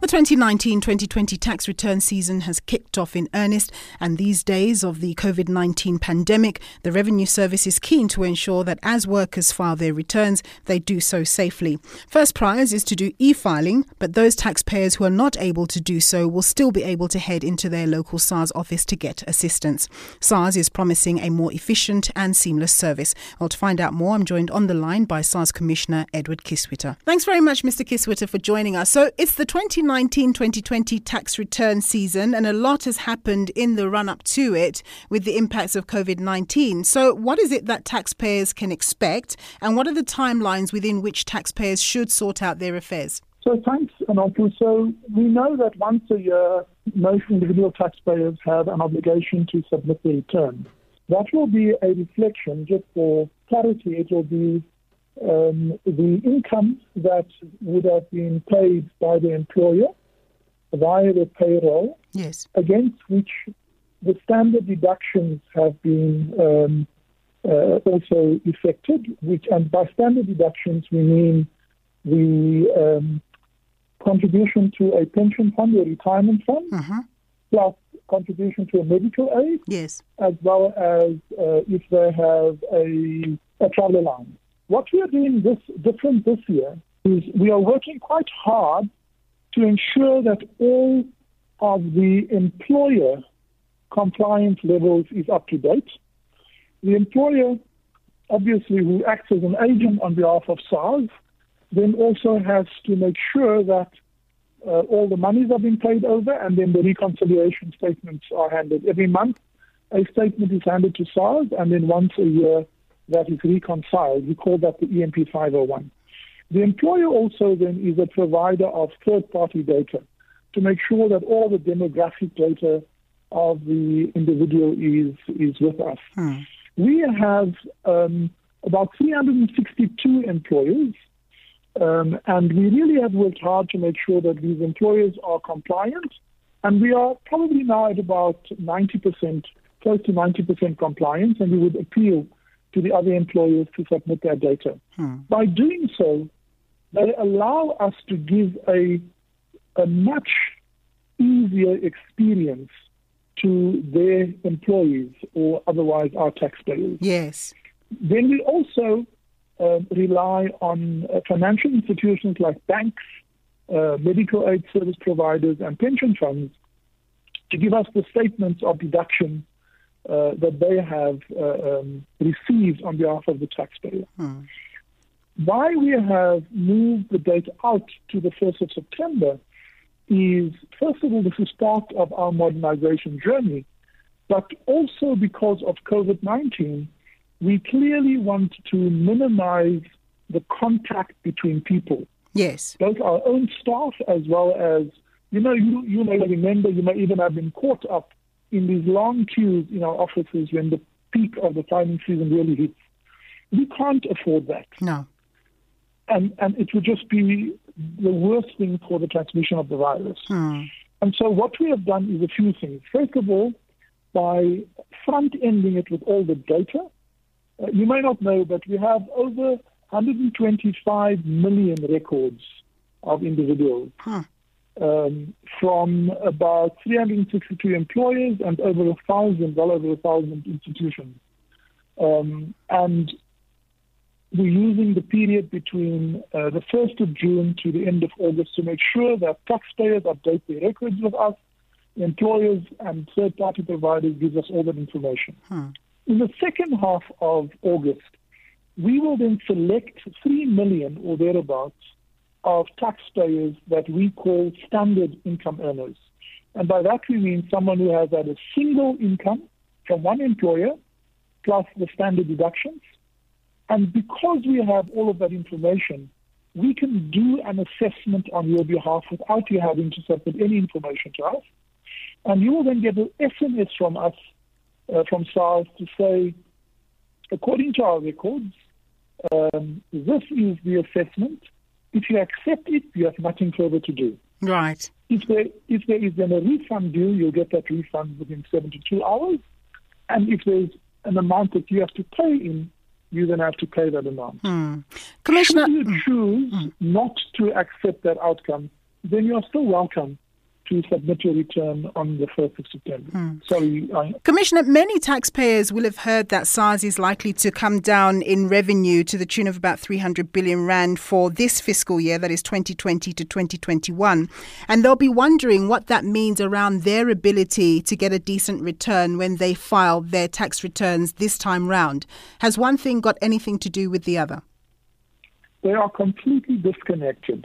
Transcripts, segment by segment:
The 2019-2020 tax return season has kicked off in earnest, and these days of the COVID-19 pandemic, the Revenue Service is keen to ensure that as workers file their returns, they do so safely. First prize is to do e-filing, but those taxpayers who are not able to do so will still be able to head into their local SARS office to get assistance. SARS is promising a more efficient and seamless service. Well, to find out more, I'm joined on the line by SARS Commissioner Edward Kiswitter. Thanks very much, Mr. Kiswitter, for joining us. So it's the 2019-2020 tax return season, and a lot has happened in the run-up to it with the impacts of COVID-19. So what is it that taxpayers can expect, and what are the timelines within which taxpayers should sort out their affairs? So thanks, Anopu. So we know that once a year, most individual taxpayers have an obligation to submit their return. That will be a reflection, just for clarity, it will be the income that would have been paid by the employer via the payroll, yes, against which the standard deductions have been also effected. And by standard deductions, we mean the contribution to a pension fund or retirement fund, plus contribution to a medical aid, yes, as well as if they have a travel allowance. What we are doing different this year is we are working quite hard to ensure that all of the employer compliance levels is up to date. The employer, obviously, who acts as an agent on behalf of SARS, then also has to make sure that all the monies have been paid over, and then the reconciliation statements are handed. Every month, a statement is handed to SARS, and then once a year, that is reconciled. We call that the EMP 501. The employer also then is a provider of third-party data to make sure that all the demographic data of the individual is with us. We have about 362 employers, and we really have worked hard to make sure that these employers are compliant, and we are probably now at about 90%, close to 90% compliance, and we would appeal to the other employers to submit their data. By doing so, they allow us to give a much easier experience to their employees, or otherwise our taxpayers. Yes. Then we also rely on financial institutions like banks, medical aid service providers, and pension funds to give us the statements of deduction that they have received on behalf of the taxpayer. Why we have moved the date out to the 1st of September is, first of all, this is part of our modernization journey, but also because of COVID-19, we clearly want to minimize the contact between people. Yes. Both our own staff as well as, you may remember, you may even have been caught up in these long queues in our offices when the peak of the filing season really hits. We can't afford that. No. And it would just be the worst thing for the transmission of the virus. And so what we have done is a few things. First of all, by front-ending it with all the data, you may not know, but we have over 125 million records of individuals. From about 362 employers and over 1,000 institutions. And we're using the period between the 1st of June to the end of August to make sure that taxpayers update their records with us, employers and third-party providers gives us all that information. In the second half of August, we will then select 3 million or thereabouts of taxpayers that we call standard income earners. And by that we mean someone who has had a single income from one employer plus the standard deductions. And because we have all of that information, we can do an assessment on your behalf without you having to submit any information to us. And you will then get an SMS from us, from SARS, to say, according to our records, this is the assessment. If you accept it, you have nothing further to do. Right. If there is then a refund due, you'll get that refund within 72 hours. And if there's an amount that you have to pay in, you then have to pay that amount. Commissioner, should you choose not to accept that outcome, then you are still welcome to submit your return on the 1st of September. Commissioner, many taxpayers will have heard that SARS is likely to come down in revenue to the tune of about 300 billion rand for this fiscal year, that is 2020 to 2021. And they'll be wondering what that means around their ability to get a decent return when they file their tax returns this time round. Has one thing got anything to do with the other? They are completely disconnected.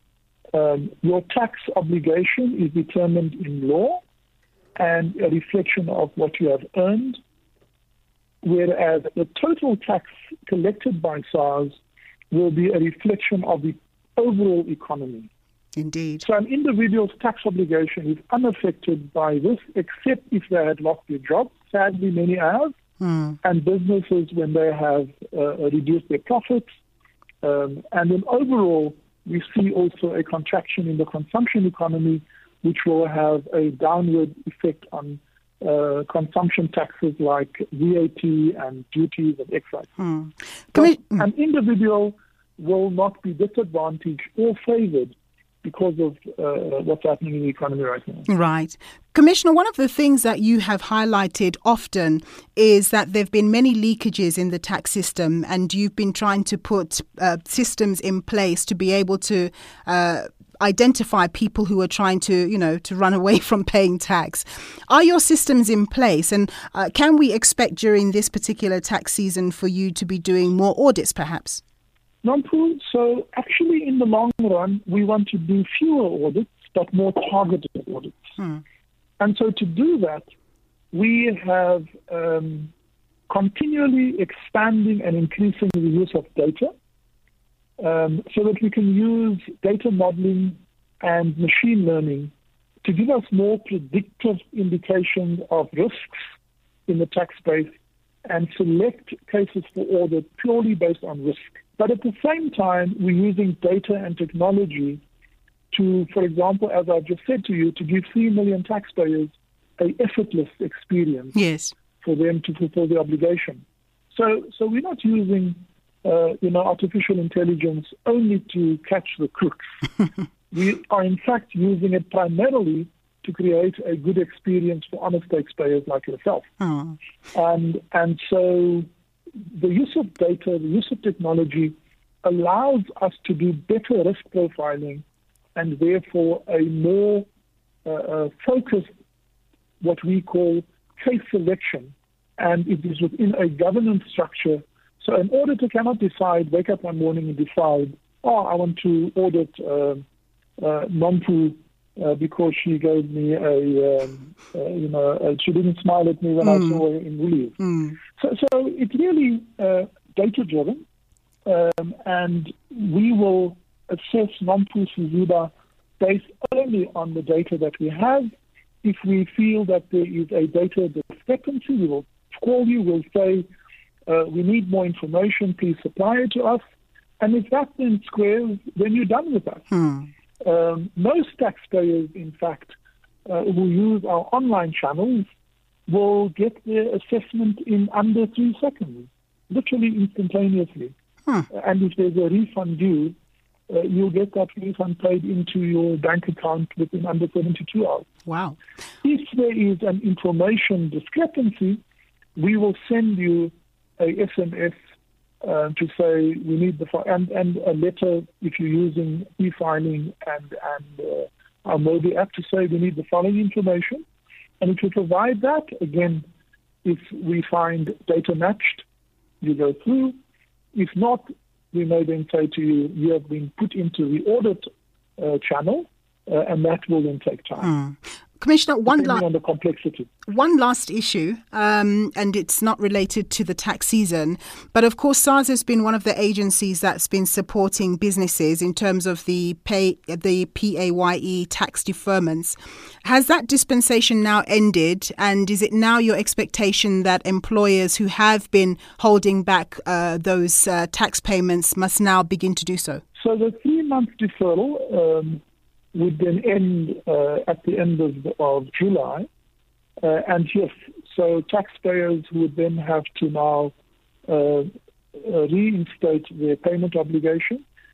Your tax obligation is determined in law and a reflection of what you have earned, whereas the total tax collected by SARS will be a reflection of the overall economy. Indeed. So an individual's tax obligation is unaffected by this, except if they had lost their job. Sadly, many have. And businesses when they have reduced their profits. And then overall, we see also a contraction in the consumption economy, which will have a downward effect on consumption taxes like VAT and duties and excise. An individual will not be disadvantaged or favoured because of what's happening in the economy right now. Right. Commissioner, one of the things that you have highlighted often is that there have been many leakages in the tax system, and you've been trying to put systems in place to be able to identify people who are trying to run away from paying tax. Are your systems in place? And can we expect during this particular tax season for you to be doing more audits, perhaps? Nompu, so actually in the long run, we want to do fewer audits, but more targeted audits. And so to do that, we have continually expanding and increasing the use of data so that we can use data modeling and machine learning to give us more predictive indications of risks in the tax base and select cases for audit purely based on risk. But at the same time, we're using data and technology to, for example, as I've just said to you, to give 3 million taxpayers an effortless experience for them to fulfill the obligation. So we're not using, artificial intelligence only to catch the crooks. We are, in fact, using it primarily to create a good experience for honest taxpayers like yourself. And so the use of data, the use of technology allows us to do better risk profiling and therefore a more focused, what we call case selection, and it is within a governance structure. So an auditor cannot wake up one morning and decide, I want to audit Nompu because she gave me she didn't smile at me when I saw her in Woolies. So it's really data-driven, and we will assess Nompu Sizida based only on the data that we have. If we feel that there is a data discrepancy, we will call you, we'll say, we need more information, please supply it to us. And if that then squares, then you're done with us. Most taxpayers, in fact, who use our online channels will get their assessment in under 3 seconds, literally instantaneously. And if there's a refund due, you'll get that refund paid into your bank account within under 72 hours. Wow. If there is an information discrepancy, we will send you a SMS to say we need and a letter if you're using e-filing and our Mobi app to say we need the following information. And if you provide that, again, if we find data matched, you go through. If not, we may then say to you, you have been put into the audit channel, and that will then take time. Commissioner, on the complexity. One last issue, and it's not related to the tax season, but of course SARS has been one of the agencies that's been supporting businesses in terms of the PAYE tax deferments. Has that dispensation now ended, and is it now your expectation that employers who have been holding back those tax payments must now begin to do so? So the 3-month deferral would then end at the end of July. And yes, so taxpayers would then have to now reinstate their payment obligation.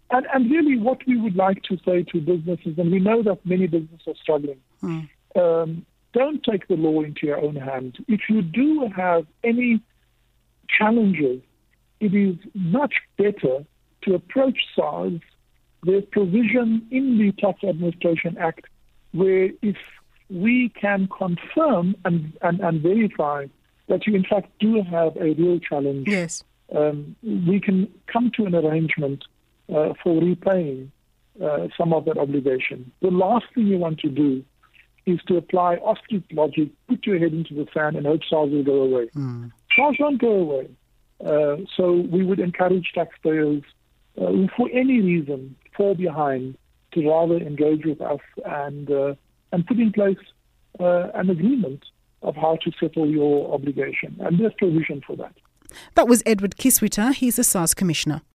And really what we would like to say to businesses, and we know that many businesses are struggling, don't take the law into your own hands. If you do have any challenges, it is much better to approach SARS. There's provision in the Tax Administration Act where if we can confirm and verify that you in fact do have a real challenge, yes, we can come to an arrangement for repaying some of that obligation. The last thing you want to do is to apply ostrich logic, put your head into the sand and hope SARS will go away. SARS won't go away. So we would encourage taxpayers who for any reason fall behind to rather engage with us and put in place an agreement of how to settle your obligation. And there's provision for that. That was Edward Kiswita. He's the SARS Commissioner.